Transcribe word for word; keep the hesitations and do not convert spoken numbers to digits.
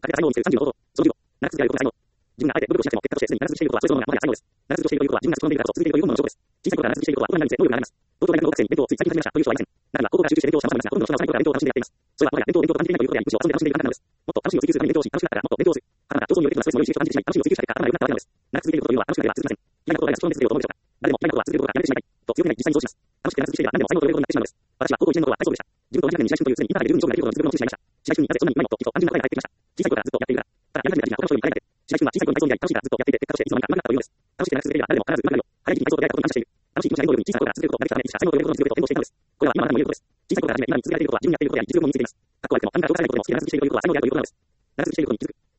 家庭才能を見つけるさんじゅうの方法。そのじゅうご、長く続けられることの才能。自分があえて努力をしなくても結果としてすでに長くしていることはそれそのものが才能です。長くしているということは自分がその勉強を続けているというものの証拠です。小さい頃から長くしていることは大人になるにつれ能力が上がります。東京大学の学生に勉強をつい最近始めましたという人はいません。中には高校から集中して勉強をした者もいますが、ほとんどの人が幼い頃から勉強を楽しんでやっています。それはもはや勉強を勉強と感じていないということであり、むしろ遊んで楽しんでいる感じなのです。もっと楽しみを追求するために勉強をし、楽しくなったらもっと勉強をする。はたまた競争によってのストレスも良いし、感じてしまい、楽しみを追求した結果、頭が良くなったわけなのです。長く続けることというのは楽しくなれば続きません。嫌いなことを誰が主張で続けようと思うでしょうか。誰でも嫌いなことは続けることがやめてしまいたい。と強気なに実際にそうします。楽しくて長くしていれば何でも才能を取れることになってしまうのです。私は高校いちねんの頃は体操部でした。自分と同じ学年に白石君というすでにインターハイで十分に勝負ができるほどの実力の持ち主がいました。白石君になぜそんなにうまいのときっと単純な答えが返ってきました。小さい頃からずっとやっているから。ただ、やり始めた時期が他の人より早いので、白石君は小さい頃に体操に出会い、楽しいからずっとやっていて、結果としていつの間にか上手くなったというのです。楽しくて長く続ければ誰でも必ず上手くなるよ。早い時期に体操と出会えたことに感謝している。楽しい気持ちが原動力に小さい頃から続けることができたため、いつか才能を取れることの実力と変更していたのです。これは今あなたも言えることです。小さい頃から始め、今に続けられていることは自分にやっていることであり、実力も身につけています。過去は言っても、案外遠ざかることも好きで長くしているということは才能であるということなのです。長くしていることに気づく。